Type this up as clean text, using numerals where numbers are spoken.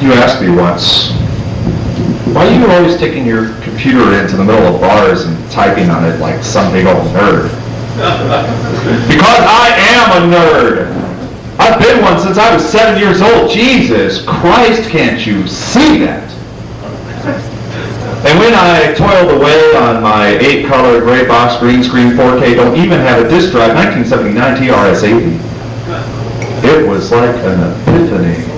You asked me once, why are you always taking your computer into the middle of bars and typing on it like some big old nerd? Because I am a nerd. I've been one since I was 7 years old. Jesus Christ, can't you see that? And when I toiled away on my 8-color gray box green screen 4K, don't even have a disk drive, 1979 TRS-80, it was like an epiphany.